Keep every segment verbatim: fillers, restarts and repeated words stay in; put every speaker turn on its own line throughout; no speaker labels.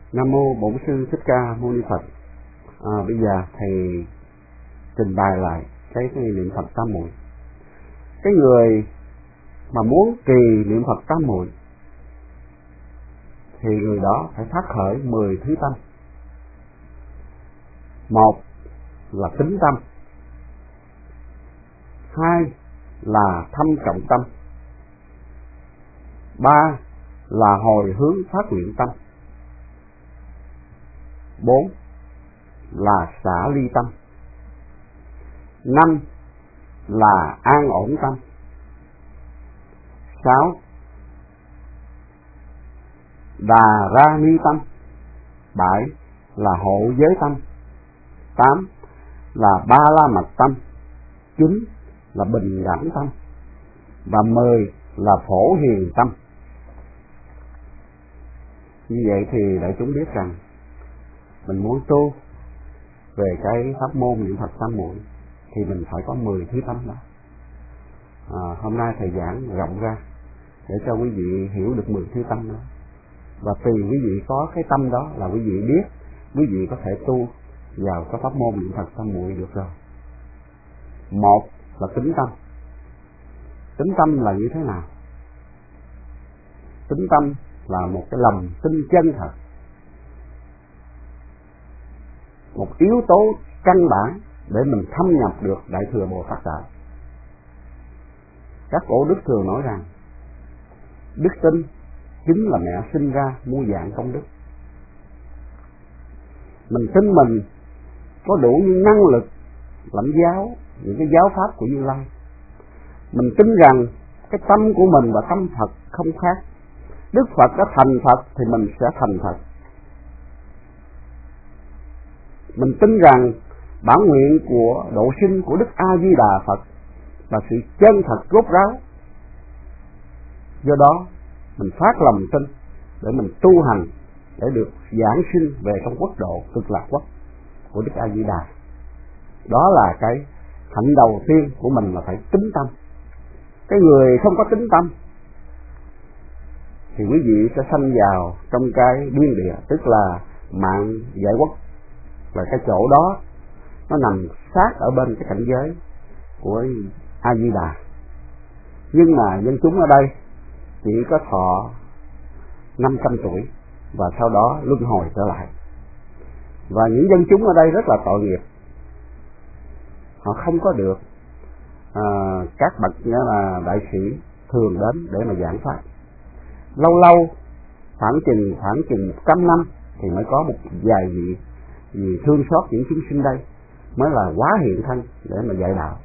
Nam mô Bổn Sư Thích Ca Mâu Ni Phật. À, bây giờ thầy trình bày lại cái, cái niệm Phật tam muội. Cái người mà muốn trì niệm Phật tam muội thì người đó phải phát khởi mười thứ tâm. Một là tính tâm, hai là thâm trọng tâm, ba là hồi hướng phát nguyện tâm, bốn là xả ly tâm, năm là an ổn tâm, sáu đà ra ni tâm, bảy là hộ giới tâm, tám là ba la mật tâm, chín là bình đẳng tâm, và mười là phổ hiền tâm. Như vậy thì đại chúng biết rằng mình muốn tu về cái pháp môn niệm Phật tam muội thì mình phải có mười thứ tâm đó. À, hôm nay thầy giảng rộng ra để cho quý vị hiểu được mười thứ tâm đó, và tùy quý vị có cái tâm đó là quý vị biết quý vị có thể tu vào cái pháp môn niệm Phật tam muội được rồi. Một là tính tâm. Tính tâm là như thế nào? Tính tâm là một cái lòng tin chân thật, một yếu tố căn bản để mình thâm nhập được Đại Thừa Bồ Tát Đạo. Các cổ đức thường nói rằng đức tin chính là mẹ sinh ra muôn vàn công đức. Mình tin mình có đủ những năng lực lãnh giáo những cái giáo pháp của Như Lai. Mình tin rằng cái tâm của mình và tâm Phật không khác. Đức Phật đã thành Phật thì mình sẽ thành Phật. Mình tin rằng bản nguyện của độ sinh của Đức A Di Đà Phật là sự chân thật rốt ráo. Do đó mình phát lòng tin để mình tu hành để được giảng sinh về trong quốc độ Cực Lạc Quốc của Đức A Di Đà. Đó là cái hạnh đầu tiên của mình, là phải tính tâm. Cái người không có tính tâm thì quý vị sẽ sanh vào trong cái biên địa, tức là mạng giải quốc, là cái chỗ đó nó nằm sát ở bên cái cảnh giới của A Di Đà. Nhưng mà dân chúng ở đây chỉ có thọ năm trăm tuổi và sau đó luân hồi trở lại. Và những dân chúng ở đây rất là tội nghiệp, họ không có được à, các bậc nghĩa là đại sĩ thường đến để mà giảng pháp. Lâu lâu khoảng chừng khoảng chừng một trăm năm thì mới có một vài vị vì thương xót những chúng sinh đây mới là quá hiện thân để mà dạy đạo.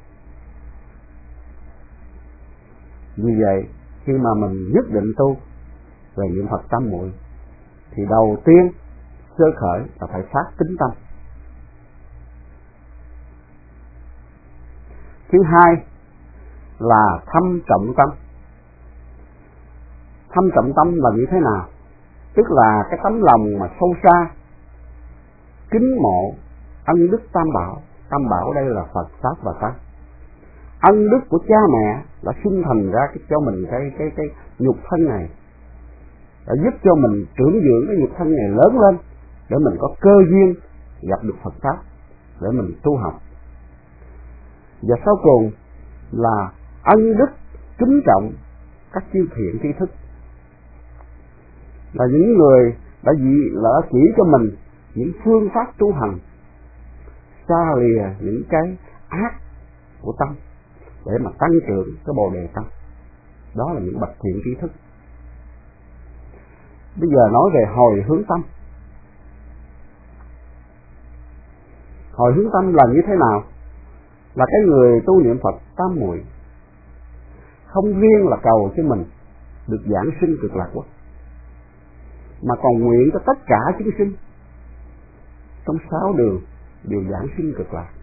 Vì vậy khi mà mình nhất định tu về niệm Phật tam muội thì đầu tiên sơ khởi là phải phát tính tâm. Thứ hai là thâm trọng tâm. Thâm trọng tâm là như thế nào? Tức là cái tấm lòng mà sâu xa kính mộ ân đức tam bảo. Tam bảo đây là Phật, Pháp và Tăng. Ân đức của cha mẹ đã sinh thành ra cái, cho mình cái cái cái nhục thân này, đã giúp cho mình trưởng dưỡng cái nhục thân này lớn lên để mình có cơ duyên gặp được Phật Pháp để mình tu học. Và sau cùng là ân đức kính trọng các chư thiện tri thức, là những người đã dị lỡ chỉ cho mình những phương pháp tu hành, xa lìa những cái ác của tâm để mà tăng trưởng cái bồ đề tâm. Đó là những bậc thiện tri thức. Bây giờ nói về hồi hướng tâm. Hồi hướng tâm là như thế nào? Là cái người tu niệm Phật tam muội không riêng là cầu cho mình được giảng sinh Cực Lạc Quốc, mà còn nguyện cho tất cả chúng sinh trong sáu đường đều giảng sinh Cực Lạc.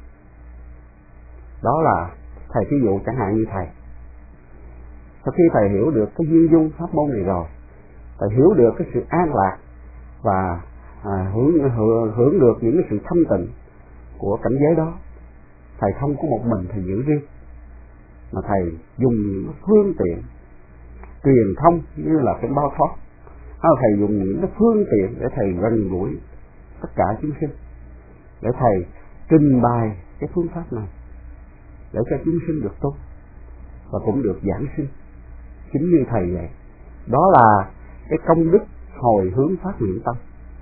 Đó là thầy ví dụ chẳng hạn như thầy, sau khi thầy hiểu được cái duyên dung pháp môn này rồi, thầy hiểu được cái sự an lạc và à, hưởng, hưởng, hưởng được những cái sự thanh tịnh của cảnh giới đó, thầy không có một mình thầy giữ riêng, mà thầy dùng những phương tiện truyền thông như là cái bao thoát. Thầy dùng những cái phương tiện để thầy gần gũi tất cả chúng sinh, để thầy trình bày cái phương pháp này để cho chúng sinh được tốt và cũng được giảng sinh chính như thầy vậy. Đó là cái công đức hồi hướng phát nguyện tâm.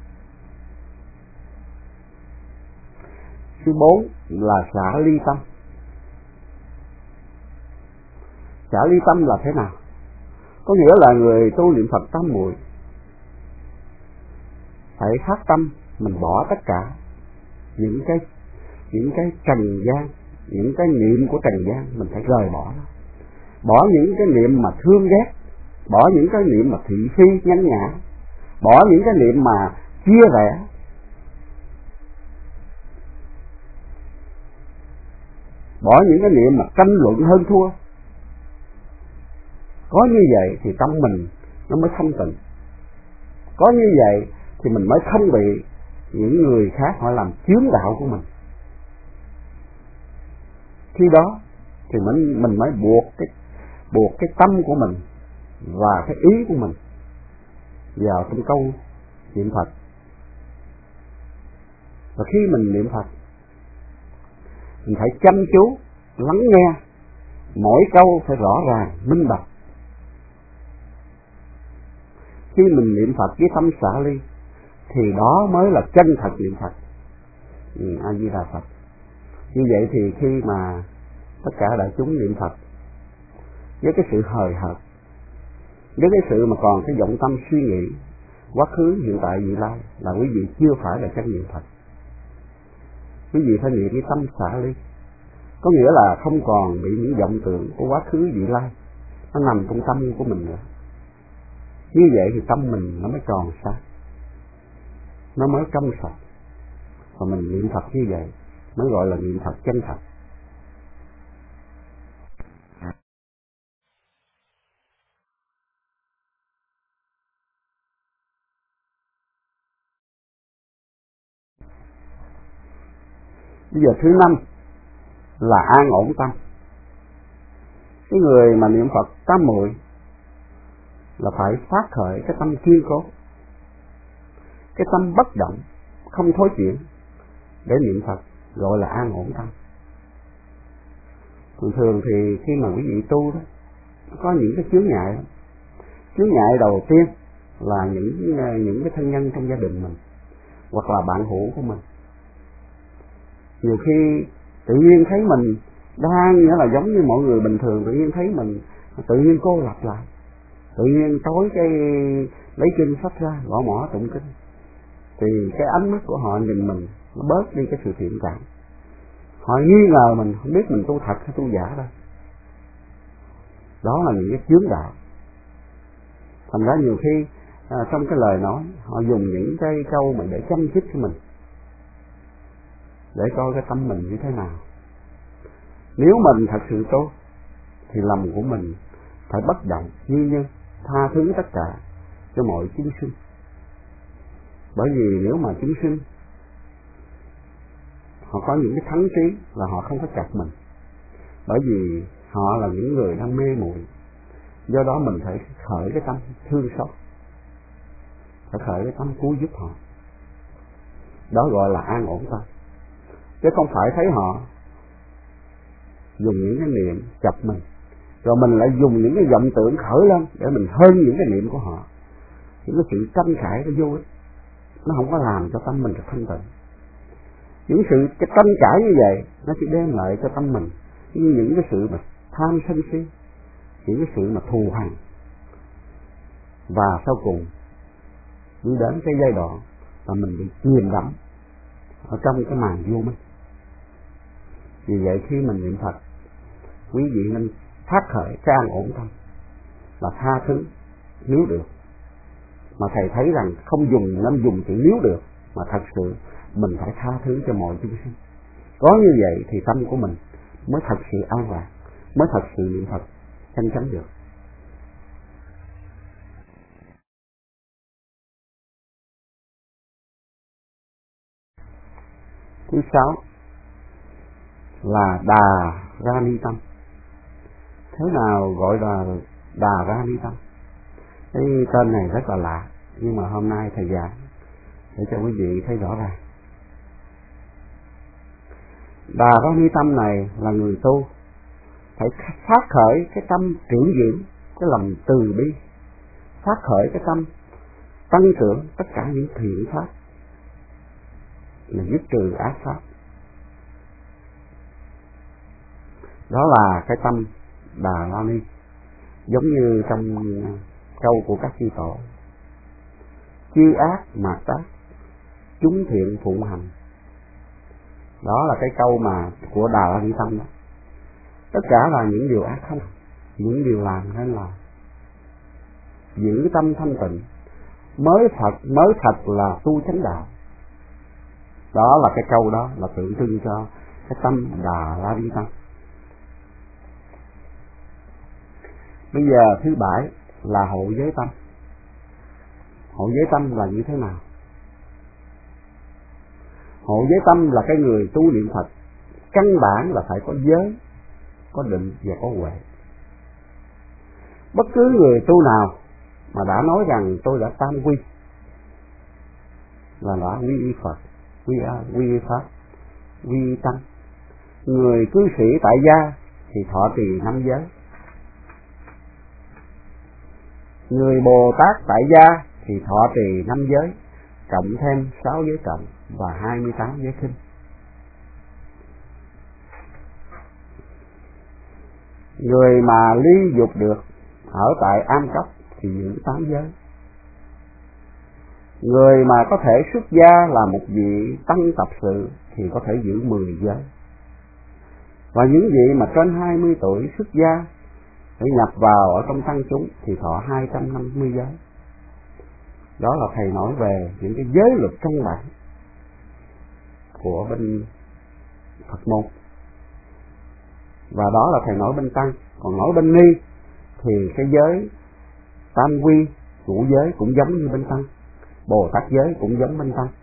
Thứ bốn là xả ly tâm. Xả ly tâm là thế nào? Có nghĩa là người tu niệm Phật tam muội phải phát tâm mình bỏ tất cả những cái những cái trần gian, những cái niệm của trần gian mình phải rời bỏ nó. Bỏ những cái niệm mà thương ghét, bỏ những cái niệm mà thị phi nhăn nhã, bỏ những cái niệm mà chia rẽ, bỏ những cái niệm mà tranh luận hơn thua. Có như vậy thì tâm mình nó mới thanh tịnh. Có như vậy thì mình mới không bị những người khác họ làm chiếm đạo của mình. Khi đó thì mình mình mới buộc cái buộc cái tâm của mình và cái ý của mình vào trong câu niệm Phật. Và khi mình niệm Phật, mình phải chăm chú lắng nghe, mỗi câu phải rõ ràng, minh bạch. Khi mình niệm Phật với tâm xả ly thì đó mới là chân thật niệm Phật. Ừ, A Di Đà Phật. Như vậy thì khi mà tất cả đại chúng niệm Phật với cái sự hời hợt, với cái sự mà còn cái vọng tâm suy nghĩ quá khứ, hiện tại, vị lai, là quý vị chưa phải là chân niệm Phật. Quý vị phải niệm với tâm xả ly, có nghĩa là không còn bị những vọng tưởng của quá khứ, vị lai nó nằm trong tâm của mình nữa. Như vậy thì tâm mình nó mới tròn sáng, nó mới trong sạch. Và mình niệm Phật như vậy mới gọi là niệm Phật chân thật. Bây giờ thứ năm là an ổn tâm. Cái người mà niệm Phật tam muội là phải phát khởi cái tâm kiên cố, cái tâm bất động, không thối chuyển để niệm Phật, gọi là an ổn tâm. Thường thường thì khi mà quý vị tu đó, có những cái chướng ngại. Chướng ngại đầu tiên là những những cái thân nhân trong gia đình mình hoặc là bạn hữu của mình. Nhiều khi tự nhiên thấy mình đang nghĩa là giống như mọi người bình thường, tự nhiên thấy mình tự nhiên cô lập lại, tự nhiên tối cái lấy kinh sách ra gõ mõ tụng kinh, thì cái ánh mắt của họ nhìn mình nó bớt đi cái sự thiện cảm. Họ nghi ngờ mình, không biết mình tu thật hay tu giả đâu. Đó là những cái chướng đạo. Thành ra nhiều khi à, trong cái lời nói họ dùng những cái câu mà để châm chích cho mình, để coi cái tâm mình như thế nào. Nếu mình thật sự tốt thì lòng của mình phải bất động như nhân, tha thứ tất cả cho mọi chúng sinh. Bởi vì nếu mà chúng sinh họ có những cái thắng trí là họ không có chọc mình, bởi vì họ là những người đang mê muội. Do đó mình phải khởi cái tâm thương xót, phải khởi cái tâm cứu giúp họ. Đó gọi là an ổn tâm. Chứ không phải thấy họ dùng những cái niệm chọc mình, rồi mình lại dùng những cái vọng tưởng khởi lên để mình hơn những cái niệm của họ. Những cái sự tranh cãi nó vô ích, nó không có làm cho tâm mình được thanh tịnh. Những sự cái tranh cãi như vậy nó chỉ đem lại cho tâm mình những cái sự mà tham sân si, những cái sự mà thù hằn, và sau cùng đi đến cái giai đoạn là mình bị chìm đắm ở trong cái màn vô minh. Vì vậy khi mình niệm Phật, quý vị nên phát khởi cái an ổn tâm, là tha thứ nếu được. Mà thầy thấy rằng không dùng nên dùng chữ nếu được, mà thật sự mình phải tha thứ cho mọi chúng sinh. Có như vậy thì tâm của mình mới thật sự an lạc, mới thật sự niệm Phật chân chánh được. Thứ sáu là đà ra ni tâm. Thế nào gọi là đà ra ni tâm? Cái tên này rất là lạ. nhưng mà hôm nay thầy giảng để cho quý vị thấy rõ ràng. Đà Ra Ni Tâm này là người tu phải phát khởi cái tâm trưởng dưỡng cái lòng từ bi, phát khởi cái tâm tăng trưởng tất cả những thiện pháp là dứt trừ ác pháp. Đó là cái tâm Đà La Ni, giống như trong câu của các chư tổ: chư ác mạt tác, chúng thiện phụng hành. Đó là cái câu mà của Đà La Ni Tâm đó. Tất cả là những điều ác không, những điều làm nên là giữ cái tâm thanh tịnh mới thật mới thật là tu chánh đạo. Đó là cái câu đó là tượng trưng cho cái tâm Đà La Ni Tâm. Bây giờ thứ bảy là hộ giới tâm. Hộ giới tâm là như thế nào? Hộ giới tâm là cái người tu niệm Phật căn bản là phải có giới, có định và có huệ. Bất cứ người tu nào mà đã nói rằng tôi đã tam quy là đã quy y Phật, quy quy y Pháp, quy y Tăng. Người cư sĩ tại gia thì thọ trì năm giới. Người Bồ Tát tại gia thì thọ trì năm giới, cộng thêm sáu giới cộng và hai mươi tám giới khinh. Người mà ly dục được ở tại am cốc thì giữ tám giới. Người mà có thể xuất gia là một vị tăng tập sự thì có thể giữ mười giới. Và những vị mà trên hai mươi tuổi xuất gia để nhập vào ở trong tăng chúng thì thọ hai trăm năm mươi giới. Đó là thầy nói về những cái giới luật căn bản của bên Phật môn. Và đó là thầy nói bên Tăng. Còn nói bên Ni thì cái giới tam quy, ngũ giới cũng giống như bên Tăng, Bồ Tát giới cũng giống bên Tăng.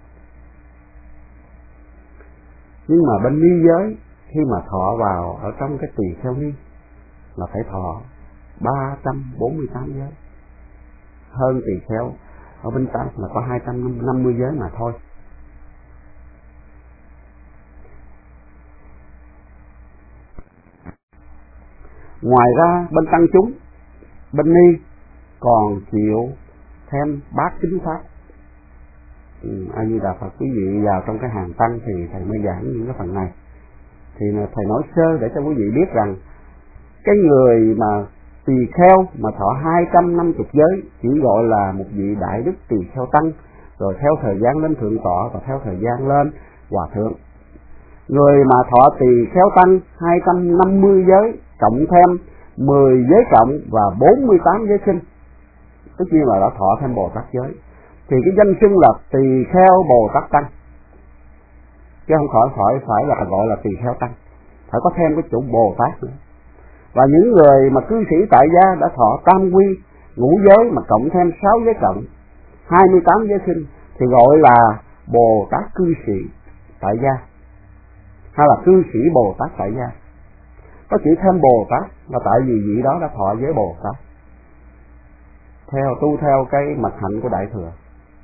Nhưng mà bên Ni giới khi mà thọ vào ở trong cái tỳ kheo Ni là phải thọ ba trăm bốn mươi tám giới. Hơn tỳ kheo ở bên Tăng là có hai trăm năm mươi giới mà thôi. Ngoài ra bên tăng chúng, bên Ni còn chịu thêm bát chính pháp. Ừ, A Di Đà Phật, quý vị vào trong cái hàng tăng thì thầy mới giảng những cái phần này. Thì thầy nói sơ để cho quý vị biết rằng cái người mà tỳ kheo mà thọ hai trăm năm mươi giới chỉ gọi là một vị đại đức tỳ kheo tăng, rồi theo thời gian lên thượng tọa và theo thời gian lên hòa thượng. Người mà thọ tỳ kheo tăng hai trăm năm mươi giới cộng thêm mười giới cộng và bốn mươi tám giới khinh, tất nhiên là đã thọ thêm Bồ Tát giới, thì cái danh xưng là tỳ kheo Bồ Tát tăng, chứ không khỏi phải phải là gọi là tỳ kheo tăng, phải có thêm cái chữ Bồ Tát nữa. Và những người mà cư sĩ tại gia đã thọ tam quy, ngũ giới mà cộng thêm sáu giới cộng, hai mươi tám giới khinh thì gọi là Bồ Tát cư sĩ tại gia, hay là cư sĩ Bồ Tát tại gia. Có chữ thêm Bồ Tát là tại vì vị đó đã thọ giới Bồ Tát, theo tu theo cái mật hạnh của Đại Thừa.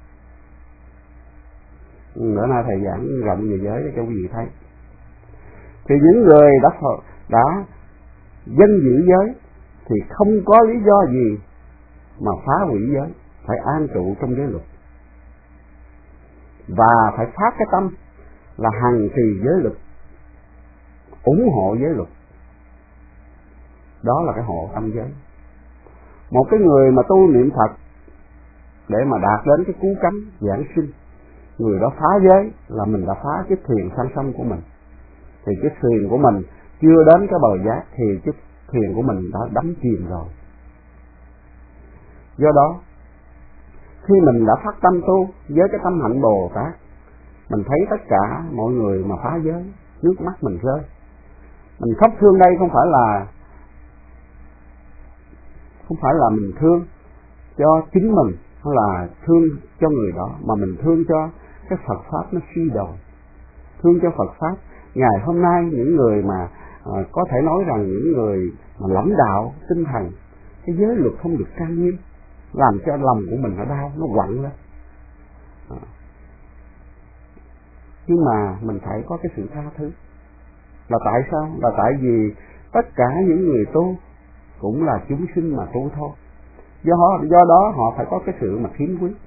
Bữa nay thầy giảng rộng về giới để cho quý vị thấy. Thì những người đã đã dân giữ giới thì không có lý do gì mà phá hủy giới, phải an trụ trong giới luật và phải phát cái tâm là hằng trì giới luật, ủng hộ giới luật. Đó là cái hộ tâm giới. Một cái người mà tu niệm Phật để mà đạt đến cái cứu cánh giảng sinh, người đó phá giới là mình đã phá chiếc thuyền sang sông của mình. Thì chiếc thuyền của mình chưa đến cái bờ giác thì chiếc thuyền của mình đã đắm chìm rồi. Do đó khi mình đã phát tâm tu với cái tâm hạnh Bồ Tát, mình thấy tất cả mọi người mà phá giới, nước mắt mình rơi. Mình khóc thương đây không phải là không phải là mình thương cho chính mình hay là thương cho người đó, mà mình thương cho cái Phật pháp nó suy đồi, thương cho Phật pháp. Ngày hôm nay những người mà à, có thể nói rằng những người mà lãnh đạo tinh thần, cái giới luật không được trang nghiêm, làm cho lòng của mình nó đau, nó quặn lên. À. Nhưng mà mình phải có cái sự tha thứ. Là tại sao? Là tại vì tất cả những người tu cũng là chúng sinh mà tu thôi. Do, do đó họ phải có cái sự mà khiếm quyết.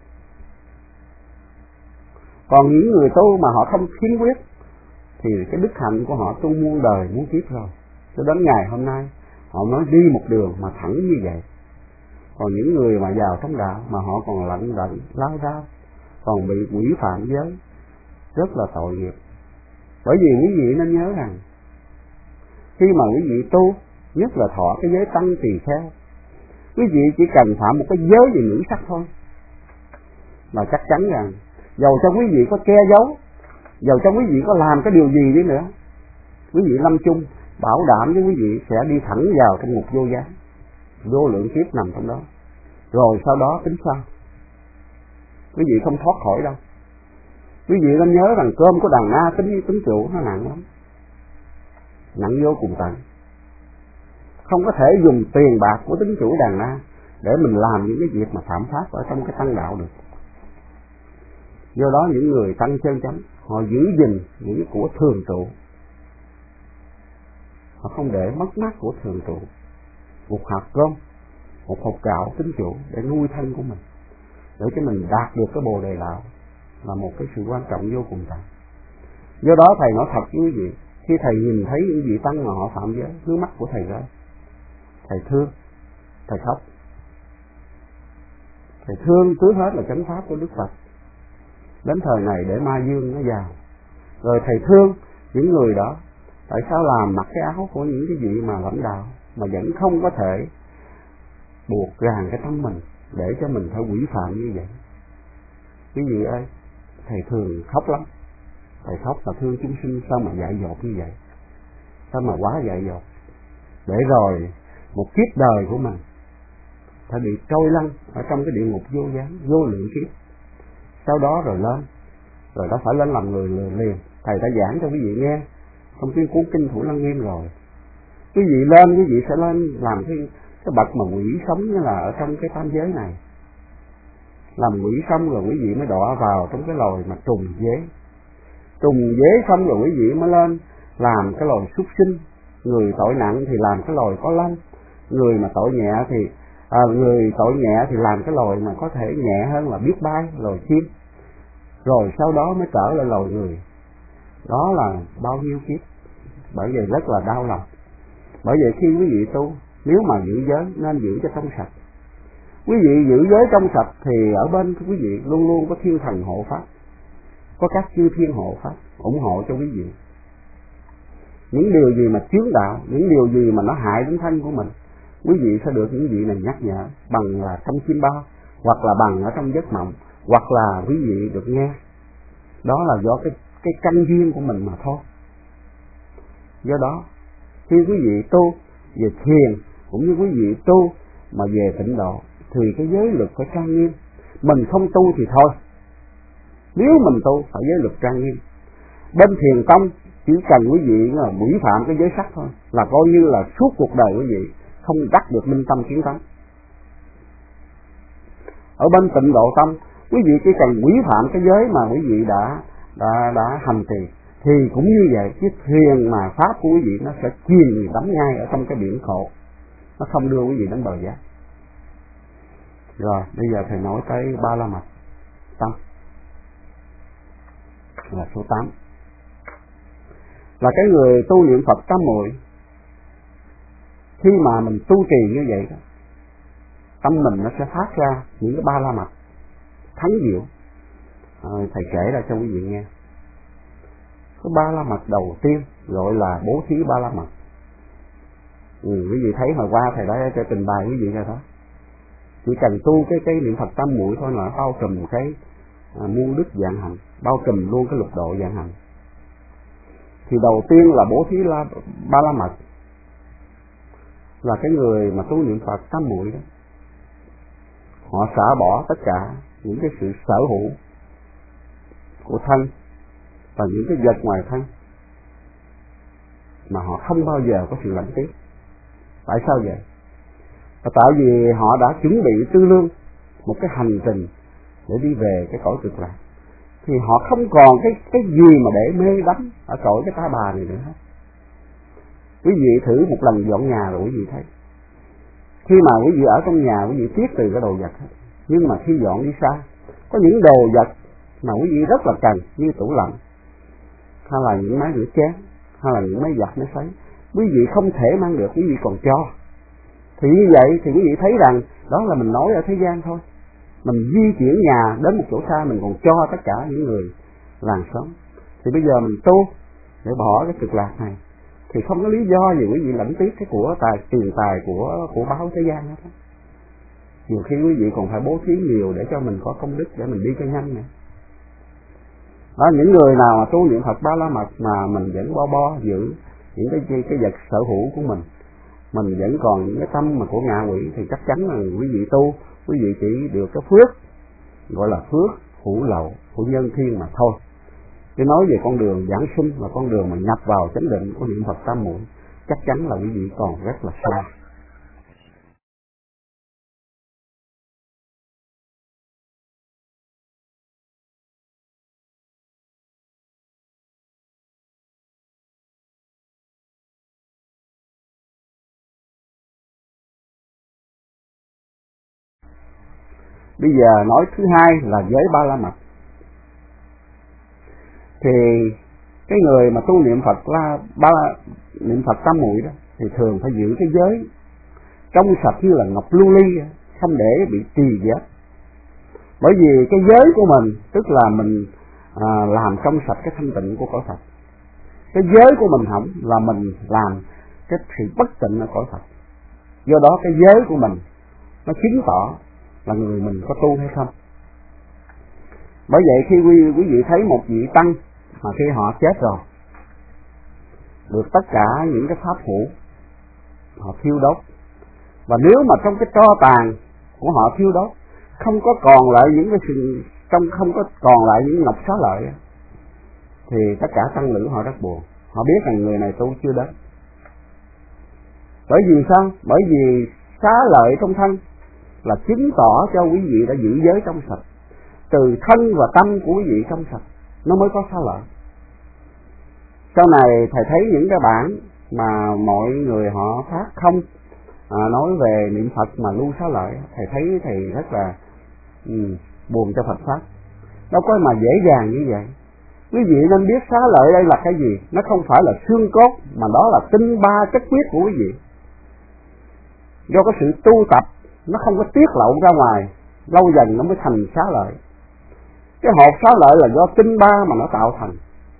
Còn những người tu mà họ không khiếm quyết thì cái đức hạnh của họ tu muôn đời muôn kiếp rồi. Cho đến ngày hôm nay họ nói đi một đường mà thẳng như vậy. Còn những người mà vào trong đạo mà họ còn lận đận lao ra, còn bị quỷ phạm giới, rất là tội nghiệp. Bởi vì quý vị nên nhớ rằng khi mà quý vị tu, nhất là thọ cái giới tăng tỳ kheo, quý vị chỉ cần phạm một cái giới về ngữ sắc thôi là chắc chắn rằng dầu cho quý vị có che giấu, dầu cho quý vị có làm cái điều gì đi nữa, quý vị lâm chung bảo đảm với quý vị sẽ đi thẳng vào trong ngục vô gián, vô lượng kiếp nằm trong đó, rồi sau đó tính sao. Quý vị không thoát khỏi đâu. Quý vị nên nhớ rằng cơm của đàn na tính với tính trụ nó nặng lắm, nặng vô cùng tận. Không có thể dùng tiền bạc của tính chủ đàn na để mình làm những cái việc mà phạm pháp ở trong cái tăng đạo được. Do đó những người tăng chân chánh họ giữ gìn những cái của thường trụ, họ không để mất mát của thường trụ. Một hạt cơm, một hộp gạo tính chủ để nuôi thân của mình, để cho mình đạt được cái bồ đề đạo là một cái sự quan trọng vô cùng tận. Do đó thầy nói thật với quý vị, khi thầy nhìn thấy những vị tăng mà họ phạm giới, nước mắt của thầy rơi, thầy thương, thầy khóc. Thầy thương trước hết là chánh pháp của Đức Phật, đến thời này để ma dương nó vào. Rồi thầy thương những người đó, tại sao làm mặc cái áo của những cái vị mà lãnh đạo mà vẫn không có thể buộc ràng cái tâm mình để cho mình phải quỷ phạm như vậy. Quý vị ơi, thầy thường khóc lắm. Thầy khóc là thương chúng sinh, sao mà dại dột như vậy, sao mà quá dại dột, để rồi một kiếp đời của mình phải bị trôi lăn ở trong cái địa ngục vô gián, vô lượng kiếp. Sau đó rồi lên, rồi đó phải lên làm người liền. Thầy đã giảng cho quý vị nghe trong cái cuốn kinh Thủ Lăng Nghiêm rồi. Quý vị lên, quý vị sẽ lên làm cái cái bậc mà quỷ sống, như là ở trong cái tam giới này. Làm quỷ xong rồi quý vị mới đọa vào trong cái loài mà trùng dế. Trùng dế xong rồi quý vị mới lên làm cái loài súc sinh. Người tội nặng thì làm cái loài có lông, người mà tội nhẹ thì à, người tội nhẹ thì làm cái loài mà có thể nhẹ hơn là biết bay, loài chim. Rồi sau đó mới trở lại loài người. Đó là bao nhiêu kiếp. Bởi vậy rất là đau lòng. Bởi vậy khi quý vị tu, nếu mà giữ giới nên giữ cho trong sạch. Quý vị giữ giới trong sạch thì ở bên quý vị luôn luôn có thiên thần hộ pháp, có các chư thiên hộ pháp ủng hộ cho quý vị. Những điều gì mà chướng đạo, những điều gì mà nó hại đến thân của mình, quý vị sẽ được những vị này nhắc nhở bằng là trong chim bao, hoặc là bằng ở trong giấc mộng, hoặc là quý vị được nghe. Đó là do cái cái căn duyên của mình mà thôi. Do đó khi quý vị tu về thiền cũng như quý vị tu mà về tịnh độ thì cái giới luật phải trang nghiêm. Mình không tu thì thôi, nếu mình tu phải giới luật trang nghiêm. Bên thiền tông chỉ cần quý vị là quỷ phạm cái giới sắc thôi là coi như là suốt cuộc đời quý vị không đắc được minh tâm kiến tánh. Ở bên tịnh độ tông, quý vị chỉ cần quỷ phạm cái giới mà quý vị đã đã đã hành trì thì cũng như vậy, cái thuyền mà pháp của quý vị nó sẽ chìm đắm ngay ở trong cái biển khổ, nó không đưa quý vị đến bờ giác. Rồi bây giờ thầy nói tới ba la mật tâm là số tám, là cái người tu niệm Phật tam muội. Khi mà mình tu trì như vậy đó, tâm mình nó sẽ phát ra những cái ba la mật thắng diệu. À, thầy kể ra cho quý vị nghe. Cái ba la mật đầu tiên gọi là bố thí ba la mật. Ừ, quý vị thấy hồi qua thầy đã cho trình bày quý vị ra đó. Chỉ cần tu cái cái niệm Phật tam muội thôi là bao trùm cái à, muôn đức vạn hạnh, bao trùm luôn cái lục độ vạn hạnh. Thì đầu tiên là bố thí la, ba la mật, là cái người mà tu niệm Phật tam muội đó, họ xả bỏ tất cả những cái sự sở hữu của thân và những cái vật ngoài thân, mà họ không bao giờ có sự lãnh tiếc. Tại sao vậy? Và tại vì họ đã chuẩn bị tư lương một cái hành trình để đi về cái cõi cực lạc, thì họ không còn cái cái gì mà để mê đắm ở cõi cái ta bà này nữa hết. Quý vị thử một lần dọn nhà rồi quý vị thấy, khi mà quý vị ở trong nhà quý vị tiếc từ cái đồ vật hết, nhưng mà khi dọn đi xa, có những đồ vật mà quý vị rất là cần, như tủ lạnh, hay là những máy rửa chén, hay là những máy giặt máy sấy, quý vị không thể mang được, quý vị còn cho. Thì như vậy thì quý vị thấy rằng đó là mình nói ở thế gian thôi. Mình di chuyển nhà đến một chỗ xa, mình còn cho tất cả những người làng xóm. Thì bây giờ mình tu để bỏ cái cực lạc này, thì không có lý do gì quý vị lãnh tiếc cái của tài tiền tài của của báo thế gian hết. Nhiều khi quý vị còn phải bố thí nhiều để cho mình có công đức để mình đi cho nhanh nè. Đó, những người nào mà tu niệm Phật Ba La Mật mà mình vẫn bo bo giữ những cái cái, cái vật sở hữu của mình, mình vẫn còn những cái tâm mà của ngạ quỷ, thì chắc chắn là quý vị tu, quý vị chỉ được cái phước gọi là phước hữu lậu, hữu nhân thiên mà thôi. Chứ nói về con đường giảng sinh là con đường mà nhập vào chánh định của niệm Phật tam muội, chắc chắn là quý vị còn rất là xa. Bây giờ nói thứ hai là giới Ba La Mật. Thì cái người mà tu niệm Phật la ba niệm Phật tam muội đó thì thường phải giữ cái giới trong sạch như là ngọc lưu ly, không để bị trì vết. Bởi vì cái giới của mình tức là mình à, làm trong sạch cái thanh tịnh của cõi Phật. Cái giới của mình hỏng là mình làm cái sự bất tịnh ở cõi Phật. Do đó cái giới của mình nó chứng tỏ là người mình có tu hay không. Bởi vậy khi quý, quý vị thấy một vị tăng mà khi họ chết rồi, được tất cả những cái pháp hữu họ thiêu đốt, và nếu mà trong cái tro tàn của họ thiêu đốt không có còn lại những cái sự trong không có còn lại những ngọc xá lợi, thì tất cả tăng lữ họ rất buồn. Họ biết rằng người này tu chưa đến. Bởi vì sao? Bởi vì xá lợi trong thân là chứng tỏ cho quý vị đã giữ giới trong sạch. Từ thân và tâm của quý vị trong sạch nó mới có xá lợi. Sau này thầy thấy những cái bản mà mọi người họ phát không à, nói về niệm Phật mà lưu xá lợi, thầy thấy thầy rất là ừ, buồn cho Phật pháp. Đâu có mà dễ dàng như vậy. Quý vị nên biết xá lợi đây là cái gì. Nó không phải là xương cốt, mà đó là tinh ba chất huyết của quý vị. Do cái sự tu tập nó không có tiết lộ ra ngoài, lâu dần nó mới thành xá lợi. Cái hột xá lợi là do tinh ba mà nó tạo thành.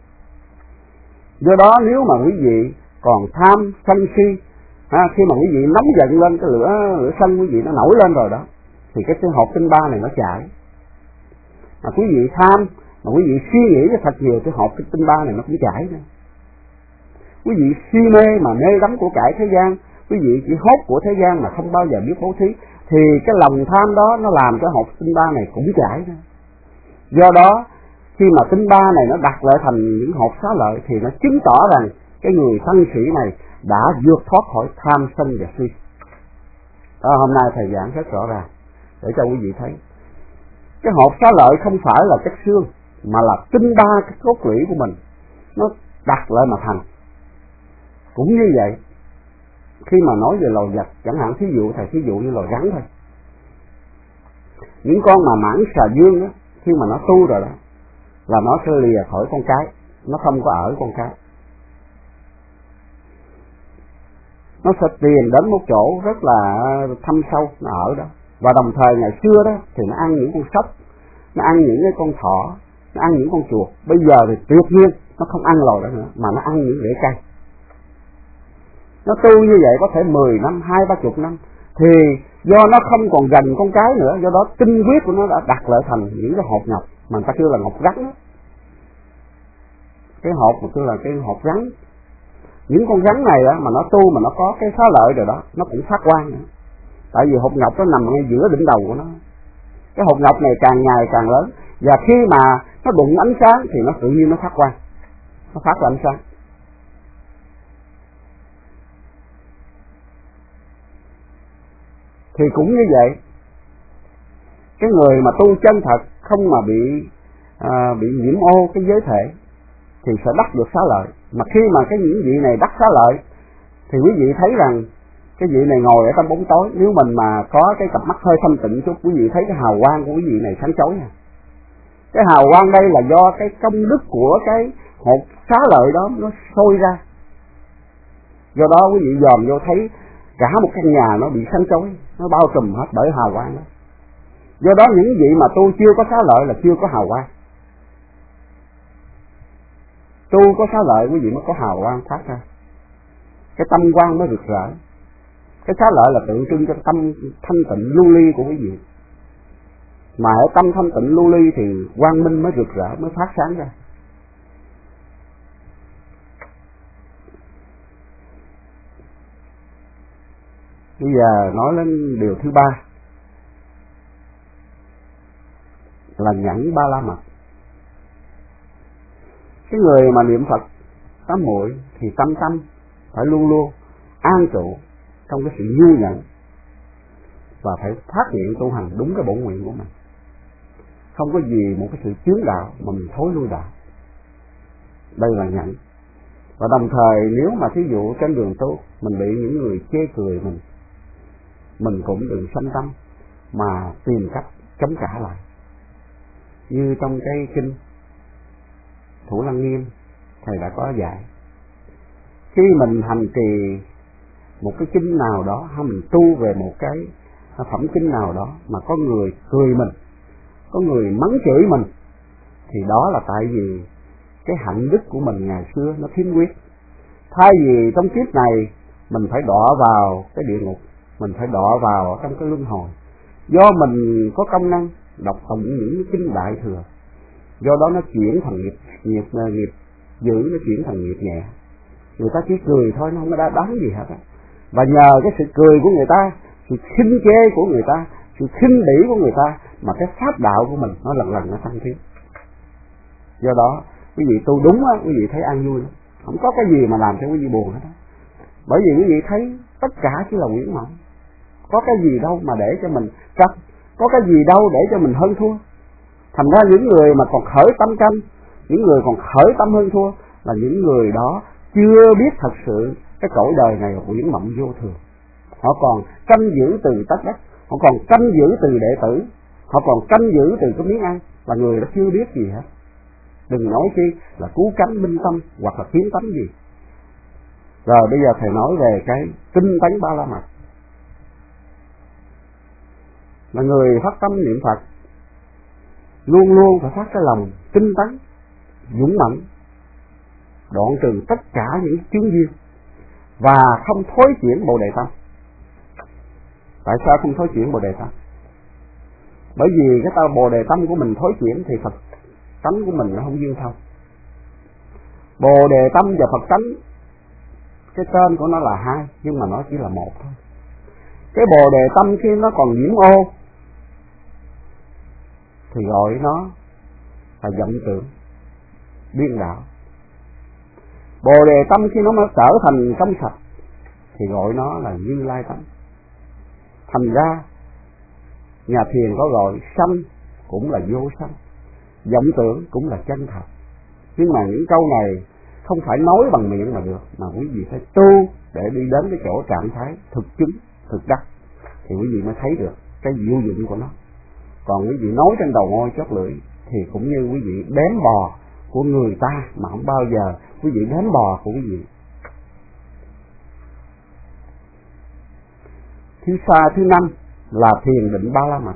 Do đó nếu mà quý vị còn tham sân si, ha, khi mà quý vị nóng giận lên, cái lửa lửa sân quý vị nó nổi lên rồi đó, thì cái hột tinh ba này nó chảy. Mà quý vị tham mà quý vị suy nghĩ cái thật nhiều, cái hột cái tinh ba này nó cũng chảy nữa. Quý vị si mê mà mê đắm của cải thế gian, quý vị chỉ hốt của thế gian mà không bao giờ biết bố thí, thì cái lòng tham đó nó làm cái hột tinh ba này cũng chảy nữa. Do đó khi mà tinh ba này nó đặt lại thành những hột xá lợi thì nó chứng tỏ rằng cái người tăng sĩ này đã vượt thoát khỏi tham sân và si. Đó, hôm nay thầy giảng rất rõ ràng để cho quý vị thấy cái hột xá lợi không phải là chất xương, mà là tinh ba cái cốt lũy của mình nó đặt lại mà thành. Cũng như vậy, khi mà nói về loài vật, chẳng hạn thí dụ thầy thí dụ như loài rắn thôi, những con mà mãng xà dương đó, khi mà nó tu rồi đó là nó sẽ lìa khỏi con cái, nó không có ở con cái, nó sẽ tìm đến một chỗ rất là thâm sâu, nó ở đó. Và đồng thời ngày xưa đó thì nó ăn những con sóc, nó ăn những cái con thỏ, nó ăn những con chuột. Bây giờ thì tuyệt nhiên nó không ăn loài đó nữa, mà nó ăn những rễ cây. Nó tu như vậy có thể mười năm, hai ba chục năm, thì do nó không còn gần con cái nữa, do đó tinh huyết của nó đã đặt lại thành những cái hột ngọc mà người ta kêu là ngọc rắn đó. Cái hột mà kêu là cái hột rắn. Những con rắn này đó, mà nó tu mà nó có cái xá lợi rồi đó, nó cũng phát quang nữa. Tại vì hột ngọc nó nằm ngay giữa đỉnh đầu của nó. Cái hột ngọc này càng ngày càng lớn, và khi mà nó đụng ánh sáng thì nó tự nhiên nó phát quang, nó phát ra ánh sáng. Thì cũng như vậy, Cái người mà tu chân thật không mà bị à, bị nhiễm ô cái giới thể thì sẽ đắc được xá lợi. Mà khi mà cái những vị này đắc xá lợi thì quý vị thấy rằng cái vị này ngồi ở trong bóng tối, nếu mình mà có cái cặp mắt hơi thanh tịnh chút, quý vị thấy cái hào quang của quý vị này sáng chói nha. Cái hào quang đây là do cái công đức của cái hột xá lợi đó nó sôi ra. Do đó quý vị dòm vô thấy cả một căn nhà nó bị sáng chói, nó bao trùm hết bởi hào quang đó. Do đó những vị mà tu chưa có xá lợi là chưa có hào quang. Tu có xá lợi quý vị mới có hào quang phát ra, cái tâm quang mới rực rỡ. Cái xá lợi là tượng trưng cho tâm thanh tịnh lưu ly của quý vị. Mà ở tâm thanh tịnh lưu ly thì quang minh mới rực rỡ, mới phát sáng ra. Bây giờ nói đến điều thứ ba là nhẫn ba la mật. Cái người mà niệm Phật tám muội thì tâm tâm phải luôn luôn an trụ trong cái sự nhu nhận và phải phát hiện tu hành đúng cái bổn nguyện của mình. Không có gì một cái sự chướng đạo mà mình thối lui đạo. Đây là nhận. Và đồng thời nếu mà thí dụ trên đường tu mình bị những người chê cười mình, mình cũng đừng sanh tâm mà tìm cách chống trả lại. Như trong cái kinh Thủ Lăng Nghiêm thầy đã có dạy, khi mình hành trì một cái kinh nào đó hay mình tu về một cái phẩm kinh nào đó mà có người cười mình, có người mắng chửi mình, thì đó là tại vì cái hạnh đức của mình ngày xưa nó thiếu quyết. Thay vì trong kiếp này mình phải đọa vào cái địa ngục, mình phải đọa vào trong cái luân hồi, do mình có công năng đọc tụng những kinh đại thừa, do đó nó chuyển thành nghiệp nghiệp nghiệp dữ, nó chuyển thành nghiệp nhẹ. Người ta chỉ cười thôi, nó không có đã đáng gì hết á. Và nhờ cái sự cười của người ta, sự khinh chê của người ta, sự khinh bỉ của người ta mà cái pháp đạo của mình nó lần lần nó tăng tiến. Do đó quý vị tu đúng á, quý vị thấy an vui lắm, không có cái gì mà làm cho quý vị buồn hết á. Bởi vì quý vị thấy tất cả chỉ là huyễn mộng, có cái gì đâu mà để cho mình chấp, có cái gì đâu để cho mình hơn thua. Thành ra những người mà còn khởi tâm tranh, những người còn khởi tâm hơn thua là những người đó chưa biết thật sự cái cõi đời này là huyễn mộng vô thường. Họ còn canh giữ từ tất đất, họ còn canh giữ từ đệ tử, họ còn canh giữ từ cái miếng ăn, là người đó chưa biết gì hết. Đừng nói chi là cứu cánh minh tâm hoặc là kiến tánh gì. Rồi bây giờ thầy nói về cái tinh tánh ba la mật. Là người phát tâm niệm Phật luôn luôn phải phát cái lòng tinh tấn, dũng mạnh, đoạn trừ tất cả những chướng duyên và không thối chuyển bồ đề tâm. Tại sao không thối chuyển bồ đề tâm? Bởi vì cái tao bồ đề tâm của mình thối chuyển thì Phật tánh của mình nó không duyên thông. Bồ đề tâm và Phật tánh cái tên của nó là hai, nhưng mà nó chỉ là một thôi. Cái bồ đề tâm khi nó còn nhiễm ô thì gọi nó là vọng tưởng, điên đạo. Bồ đề tâm khi nó mới trở thành trong sạch thì gọi nó là Như Lai tánh. Thành ra nhà thiền có gọi sanh cũng là vô sanh, vọng tưởng cũng là chân thật. Nhưng mà những câu này không phải nói bằng miệng mà được, mà quý vị phải tu để đi đến cái chỗ trạng thái thực chứng, thực đắc thì quý vị mới thấy được cái diệu dụng của nó. Còn quý vị nói trên đầu môi chót lưỡi thì cũng như quý vị đếm bò của người ta mà không bao giờ quý vị đếm bò của quý vị. Thứ xa thứ năm là thiền định ba la mật.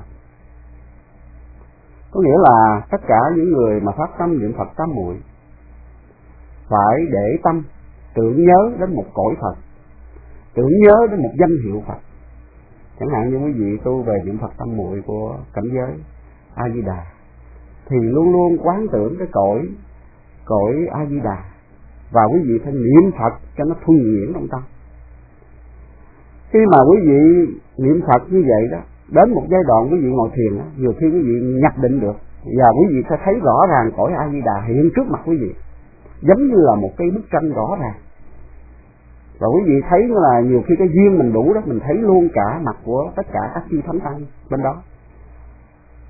Có nghĩa là tất cả những người mà phát tâm niệm Phật tám muội phải để tâm tưởng nhớ đến một cõi Phật, tưởng nhớ đến một danh hiệu Phật. Chẳng hạn như quý vị tu về niệm Phật tâm muội của cảnh giới A Di Đà thì luôn luôn quán tưởng cái cõi cõi A Di Đà, và quý vị phải niệm Phật cho nó thuần nhiễm trong tâm. Khi mà quý vị niệm Phật như vậy đó, đến một giai đoạn quý vị ngồi thiền đó, nhiều khi quý vị nhập định được và quý vị sẽ thấy rõ ràng cõi A Di Đà hiện trước mặt quý vị, giống như là một cái bức tranh rõ ràng. Và quý vị thấy là nhiều khi cái duyên mình đủ đó, mình thấy luôn cả mặt của tất cả các chư thánh tăng bên đó.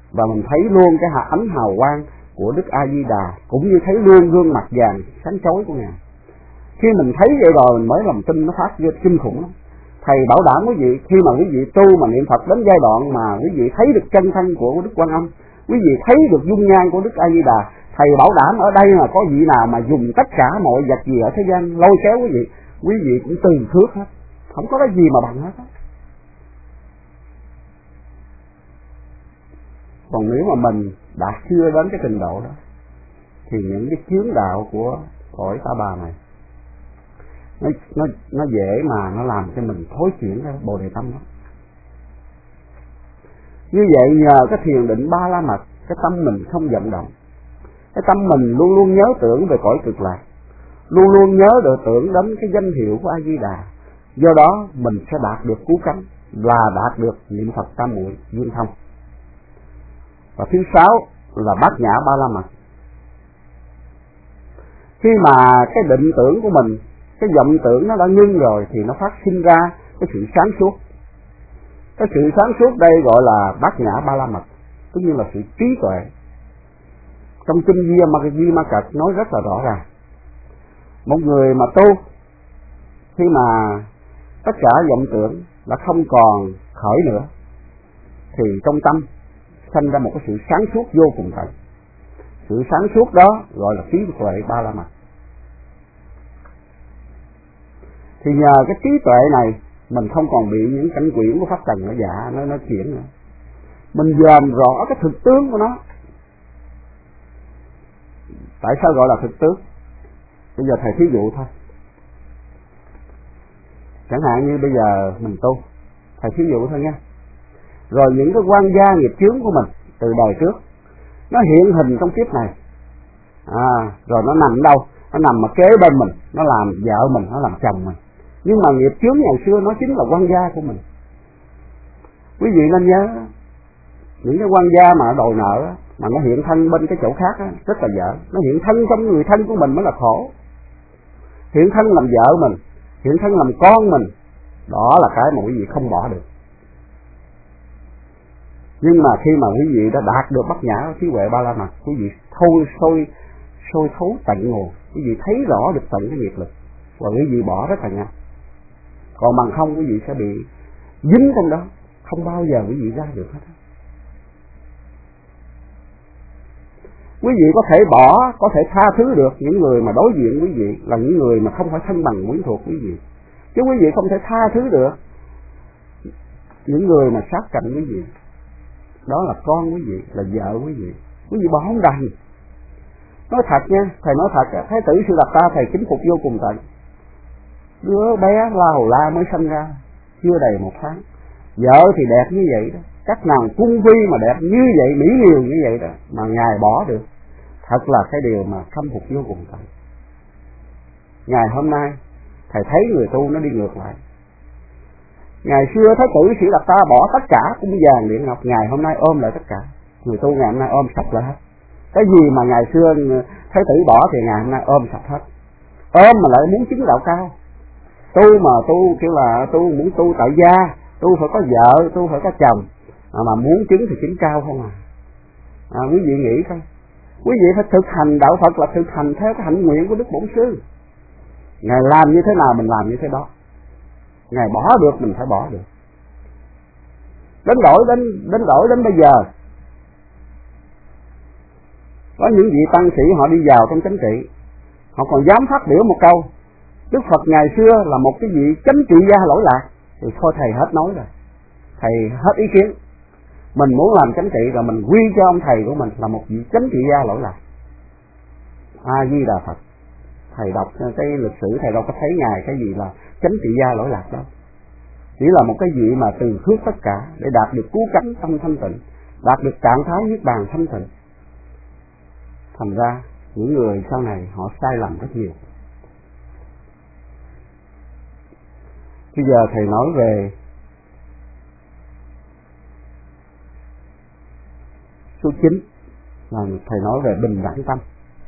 và mình thấy luôn cái ánh hào quang của Đức A Di Đà, cũng như thấy luôn gương mặt vàng sáng chói của Ngài. Khi mình thấy vậy rồi mình mới lòng tin nó phát ra kinh khủng lắm. Thầy bảo đảm quý vị, khi mà quý vị tu mà niệm Phật đến giai đoạn mà quý vị thấy được chân thân của Đức Quan Âm, quý vị thấy được dung nhan của Đức A Di Đà, thầy bảo đảm ở đây mà có vị nào mà dùng tất cả mọi vật gì ở thế gian lôi kéo quý vị, quý vị cũng từ thước hết, không có cái gì mà bằng hết. Còn nếu mà mình đã chưa đến cái trình độ đó thì những cái chướng đạo của cõi Ta Bà này nó nó nó dễ mà nó làm cho mình thối chuyển cái Bồ Đề tâm đó. Như vậy nhờ cái thiền định Ba La Mật, cái tâm mình không vận động, cái tâm mình luôn luôn nhớ tưởng về cõi cực lạc, luôn luôn nhớ được tưởng đến cái danh hiệu của A Di Đà. Do đó mình sẽ đạt được cứu cánh, là đạt được niệm Phật tam muội viên thông. Và thứ sáu là bát nhã Ba La Mật. Khi mà cái định tưởng của mình, cái vọng tưởng nó đã ngưng rồi thì nó phát sinh ra cái sự sáng suốt. Cái sự sáng suốt đây gọi là bát nhã Ba La Mật, tức như là sự trí tuệ. Trong kinh Di Ma Di Ma Cật nói rất là rõ ràng, một người mà tu khi mà tất cả vọng tưởng đã không còn khởi nữa thì trong tâm sanh ra một cái sự sáng suốt vô cùng tận. Sự sáng suốt đó gọi là trí tuệ Ba La Mật. Thì nhờ cái trí tuệ này mình không còn bị những cảnh quyển của pháp trần nó dạ nó nó chuyển nữa. Mình dòm rõ cái thực tướng của nó. Tại sao gọi là thực tướng? Bây giờ thầy thí dụ thôi. Chẳng hạn như bây giờ mình tu, thầy thí dụ thôi nha. Rồi những cái quan gia nghiệp chướng của mình từ đời trước nó hiện hình trong kiếp này. À, rồi nó nằm đâu? Nó nằm ở kế bên mình, nó làm vợ mình, nó làm chồng mình. Nhưng mà nghiệp chướng ngày xưa nó chính là quan gia của mình. Quý vị nên nhớ, những cái quan gia mà đòi nợ mà nó hiện thân bên cái chỗ khác á, rất là dở. Nó hiện thân trong người thân của mình mới là khổ. Hiện thân làm vợ mình, hiện thân làm con mình, đó là cái mà quý vị không bỏ được. Nhưng mà khi mà quý vị đã đạt được bát nhã trí huệ Ba La Mật, quý vị thôi sôi sôi thấu tận nguồn, quý vị thấy rõ được tận cái nghiệp lực và quý vị bỏ rất là nhanh. Còn bằng không quý vị sẽ bị dính trong đó, không bao giờ quý vị ra được hết. Quý vị có thể bỏ, có thể tha thứ được những người mà đối diện quý vị là những người mà không phải thân bằng quyến thuộc quý vị, chứ quý vị không thể tha thứ được những người mà sát cạnh quý vị. Đó là con quý vị, là vợ quý vị, quý vị bỏ không đành. Nói thật nha, thầy nói thật, Thái tử Sư Đạt Ta thầy kính phục vô cùng tận. Đứa bé La Hầu La mới sinh ra chưa đầy một tháng, vợ thì đẹp như vậy đó, các nàng cung vi mà đẹp như vậy, mỹ miều như vậy đó, mà ngài bỏ được, thật là cái điều mà khâm phục vô cùng tận. Ngày hôm nay thầy thấy người tu nó đi ngược lại. Ngày xưa Thái tử Sĩ Đạt Ta bỏ tất cả cung vàng điện ngọc, ngày hôm nay ôm lại tất cả. Người tu ngày hôm nay ôm sạch lại hết. Cái gì mà ngày xưa Thái tử bỏ thì ngày hôm nay ôm sạch hết. Ôm mà lại muốn chứng đạo cao. Tu mà tu kiểu là tu muốn tu tại gia, tu phải có vợ, tu phải có chồng, à, mà muốn chứng thì chứng cao không à. À, quý vị nghĩ coi, quý vị phải thực hành đạo Phật là thực hành theo cái hạnh nguyện của Đức Bổn Sư. Ngài làm như thế nào mình làm như thế đó. Ngài bỏ được mình phải bỏ được. Đến đổi đến đến đổi đến bây giờ, có những vị tăng sĩ họ đi vào trong chánh trị, họ còn dám phát biểu một câu Đức Phật ngày xưa là một cái vị chánh trị gia lỗi lạc, thì thôi thầy hết nói rồi, thầy hết ý kiến. Mình muốn làm chánh trị rồi mình quy cho ông thầy của mình là một vị chánh trị gia lỗi lạc. A Di Đà Phật. Thầy đọc cái lịch sử thầy đâu có thấy ngài cái gì là chánh trị gia lỗi lạc đâu. Chỉ là một cái vị mà từ khước tất cả để đạt được cứu cánh tâm thanh tịnh, đạt được trạng thái niết bàn thanh tịnh. Thành ra những người sau này họ sai lầm rất nhiều. Bây giờ thầy nói về số chín, là thầy nói về bình đẳng tâm.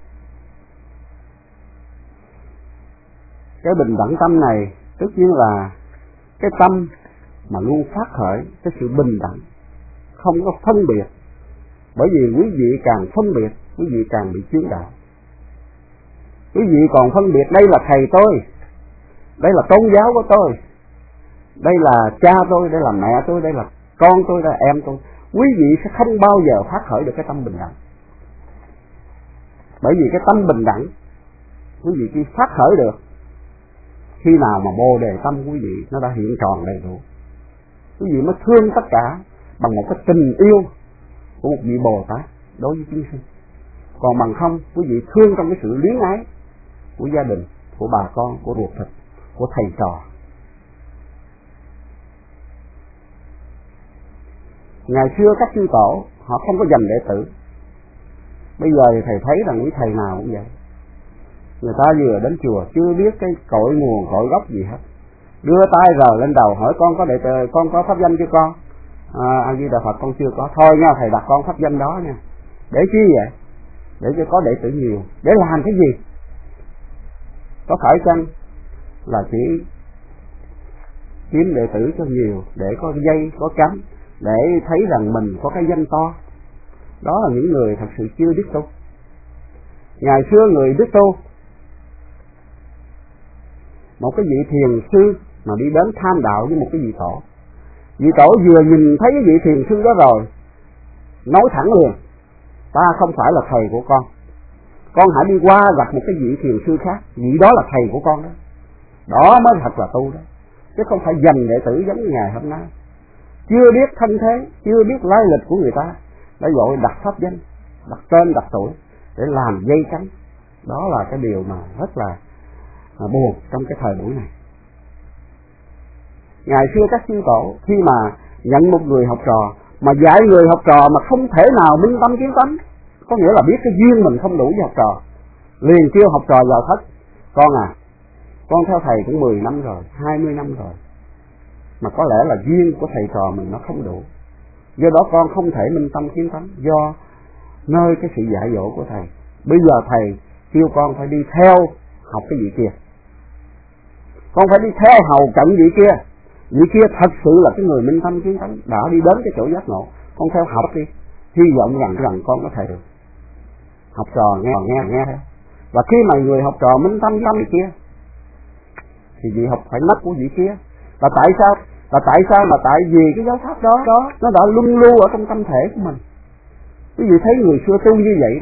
Cái bình đẳng tâm này tất nhiên là cái tâm mà luôn phát khởi cái sự bình đẳng, không có phân biệt, Bởi vì quý vị càng phân biệt, quý vị càng bị chướng đạo. Quý vị còn phân biệt đây là thầy tôi, đây là tôn giáo của tôi, đây là cha tôi, đây là mẹ tôi, đây là con tôi, đây là em tôi. Quý vị sẽ không bao giờ phát khởi được cái tâm bình đẳng. Bởi vì cái tâm bình đẳng quý vị chỉ phát khởi được khi nào mà bồ đề tâm quý vị nó đã hiện tròn đầy đủ. Quý vị mới thương tất cả bằng một cái tình yêu của một vị Bồ Tát đối với chúng sinh. Còn bằng không, quý vị thương trong cái sự luyến ái của gia đình, của bà con, của ruột thịt, của thầy trò. Ngày xưa các chư tổ họ không có dành đệ tử. Bây giờ thì thầy thấy rằng quý thầy nào cũng vậy. Người ta vừa đến chùa chưa biết cái cội nguồn cội gốc gì hết, đưa tay rờ lên đầu hỏi con có đệ tử, con có pháp danh chưa con? À, A Di Đà Phật con chưa có. Thôi nha, thầy đặt con pháp danh đó nha. Để chi vậy? Để cho có đệ tử nhiều. Để làm cái gì? Có phải chăng là chỉ kiếm đệ tử cho nhiều để có dây, có cánh, để thấy rằng mình có cái danh to? Đó là những người thật sự chưa biết tu. Ngày xưa người biết tu, một cái vị thiền sư mà đi đến tham đạo với một cái vị tổ. Vị tổ vừa nhìn thấy cái vị thiền sư đó rồi nói thẳng liền: ta không phải là thầy của con, con hãy đi qua gặp một cái vị thiền sư khác, vị đó là thầy của con đó. Đó mới thật là tu đó, chứ không phải dành đệ tử giống như ngày hôm nay. Chưa biết thân thế, chưa biết lai lịch của người ta, đã gọi đặt pháp danh, đặt tên, đặt tuổi để làm dây cánh. Đó là cái điều mà rất là à, buồn trong cái thời buổi này. Ngày xưa các chư tổ khi mà nhận một người học trò mà dạy người học trò mà không thể nào minh tâm kiến tánh, có nghĩa là biết cái duyên mình không đủ với học trò, liền kêu học trò vào thất: con à, con theo thầy cũng mười năm rồi, hai mươi năm rồi, mà có lẽ là duyên của thầy trò mình nó không đủ, do đó con không thể minh tâm kiến tánh do nơi cái sự dạy dỗ của thầy. Bây giờ thầy kêu con phải đi theo học cái vị kia, con phải đi theo hầu cận vị kia. Vị kia thật sự là cái người minh tâm kiến tánh, đã đi đến cái chỗ giác ngộ. Con theo học đi, hy vọng rằng rằng con có thể được. Học trò nghe nghe nghe theo. Và khi mà người học trò minh tâm tâm vị kia thì vị học phải mất của vị kia. Và tại sao? Và tại sao? Mà tại vì cái giáo pháp đó đó nó đã luân lưu ở trong tâm thể của mình. Quý vị thấy người xưa tu như vậy đó,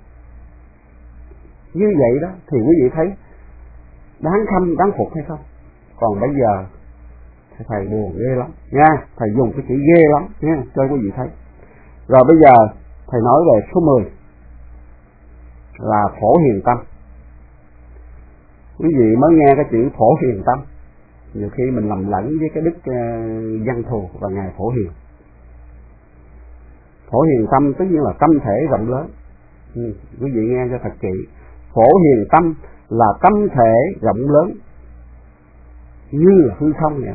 như vậy đó thì quý vị thấy đáng khâm đáng phục hay không? Còn bây giờ thầy buồn ghê lắm nha, thầy dùng cái chữ ghê lắm nha cho quý vị thấy. Rồi bây giờ thầy nói về số mười là Phổ Hiền Tâm. Quý vị mới nghe cái chữ Phổ Hiền Tâm, nhiều khi mình lầm lẫn với cái đức uh, văn thù và ngài Phổ Hiền. Phổ Hiền Tâm tất nhiên là tâm thể rộng lớn. Ừ, quý vị nghe cho thật kỹ. Phổ Hiền Tâm là tâm thể rộng lớn như là hư không vậy.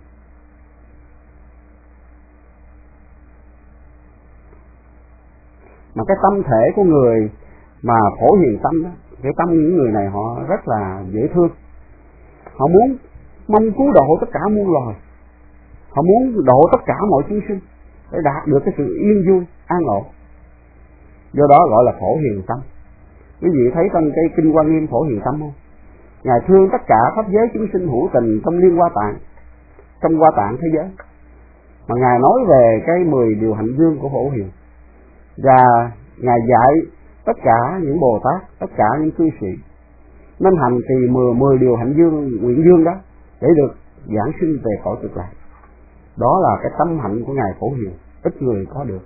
Mà cái tâm thể của người mà Phổ Hiền Tâm đó, cái tâm những người này họ rất là dễ thương. Họ muốn mong cứu độ tất cả muôn loài, họ muốn độ tất cả mọi chúng sinh để đạt được cái sự yên vui an ổn. Do đó gọi là Phổ Hiền Tâm. Quý vị thấy trong cái kinh Hoa Nghiêm Phổ Hiền Tâm không? Ngài thương tất cả pháp giới chúng sinh hữu tình trong liên hoa tạng, trong hoa tạng thế giới. Mà ngài nói về cái mười điều hạnh dương của Phổ Hiền, và ngài dạy tất cả những Bồ Tát, tất cả những cư sĩ nên hành trì mười mười điều hạnh dương nguyện dương đó để được giảng sinh về cõi cực lạc. Đó là cái tâm hạnh của ngài Phổ Hiền, ít người có được.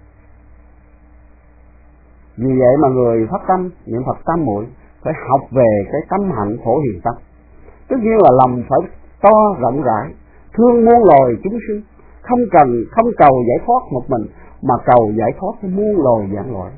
Vì vậy mà người phát tâm niệm Phật tam muội phải học về cái tâm hạnh Phổ Hiền Tâm. Tất nhiên là lòng phải to rộng rãi, thương muôn loài chúng sinh, không cần không cầu giải thoát một mình mà cầu giải thoát cho muôn loài vạn loại.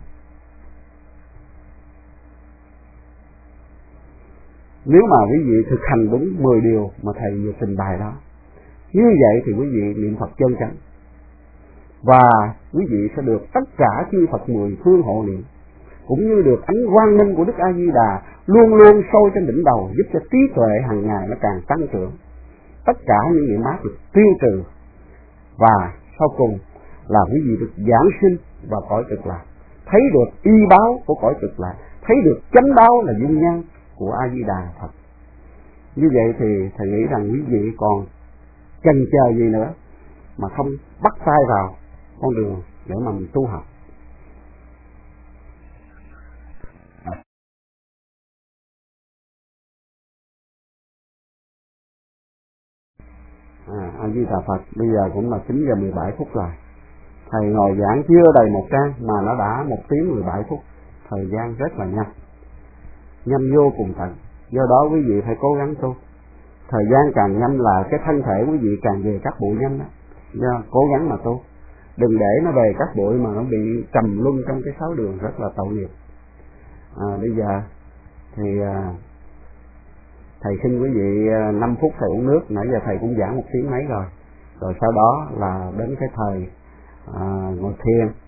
Nếu mà quý vị thực hành đúng mười điều mà thầy vừa trình bày đó, như vậy thì quý vị niệm Phật chân chánh, và quý vị sẽ được tất cả chư Phật mười phương hộ niệm, cũng như được ánh quang minh của Đức A Di Đà luôn luôn sôi trên đỉnh đầu, giúp cho trí tuệ hàng ngày nó càng tăng trưởng, tất cả những nghiệp ác được tiêu trừ, và sau cùng là quý vị được giảng sinh vào cõi cực lạc, thấy được y báo của cõi cực lạc, thấy được chánh báo là dung nhan của A Di Đà Phật. Như vậy thì thầy nghĩ rằng quý vị còn chần chờ gì nữa mà không bắt tay vào con đường để mà mình tu học. À, A Di Đà Phật. Bây giờ cũng là chín giờ mười bảy phút rồi. Thầy ngồi giảng chưa đầy một trang mà nó đã một tiếng mười bảy phút. Thời gian rất là nhanh, nhanh vô cùng tận. Do đó quý vị phải cố gắng tu. Thời gian càng nhanh là cái thân thể quý vị càng về các bụi nhanh đó. Do cố gắng mà tu, đừng để nó về các bụi mà nó bị trầm luân trong cái sáu đường, rất là tội nghiệp. À, bây giờ thì à, thầy xin quý vị năm phút thầy uống nước. Nãy giờ thầy cũng giảng một tiếng mấy rồi. Rồi sau đó là đến cái thời à, ngồi thiền.